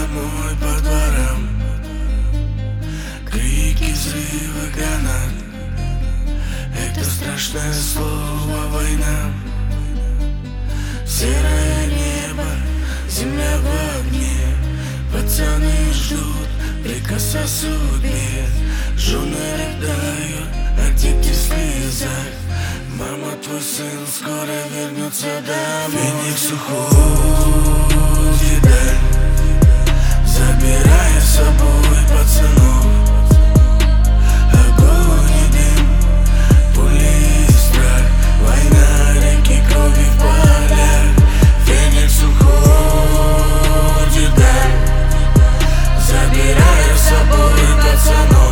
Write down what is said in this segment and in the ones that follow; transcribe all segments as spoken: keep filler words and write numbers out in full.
домой по дворам. Крики, взрывы гранат. Это страшное слово война. Серое небо, земля в огне. Пацаны ждут приказ о судьбе. Жены рыдают, а дети в слезах. Мама, твой сын скоро вернется домой. Феникс уходит даль, забирая с собой пацанов. Огонь и дым, пули и страх. Война, реки крови в полях. Феникс уходит даль, забирая с собой пацанов.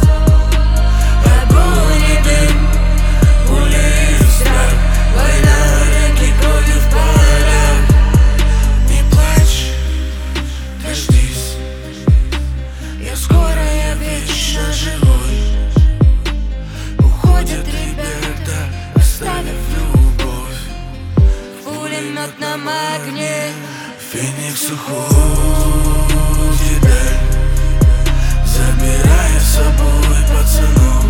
Огонь и дым, пули и страх. Война, реки крови в полях. Не плачь, дождись, я скоро, я вечно живой. Уходят ребята, оставив любовь в пулеметном огне. Феникс уходит даль, забирая с собой пацанов.